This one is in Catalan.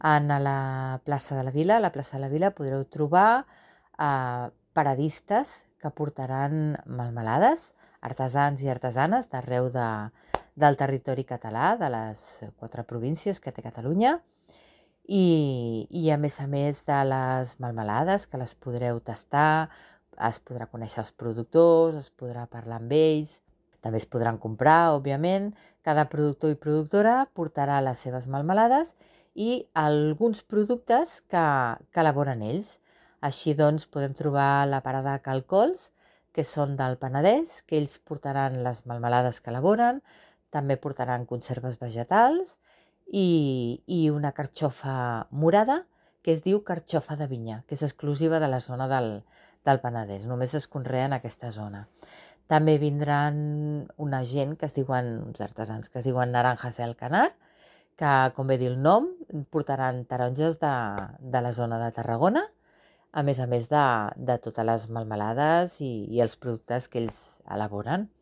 En la plaça de la Vila, podreu trobar paradistes que portaran melmelades, artesans i artesanes d'arreu del territori català, de les 4 províncies que té Catalunya, i a més de les melmelades, que les podreu tastar, es podrà conèixer els productors, es podrà parlar amb ells, també es podran comprar, òbviament. Cada productor i productora portarà les seves melmelades i alguns productes que elaboren ells. Així doncs podem trobar la parada Calcols, que són del Penedès, que ells portaran les melmelades que elaboren, també portaran conserves vegetals i una carxofa morada que es diu carxofa de vinya, que és exclusiva de la zona del Penedès, només es conrea en aquesta zona. També vindran una gent que es diuen, uns artesans que es diuen Naranjas del Canar, que, com bé dir el nom, portaran taronges de la zona de Tarragona, a més de totes les melmelades i els productes que ells elaboren.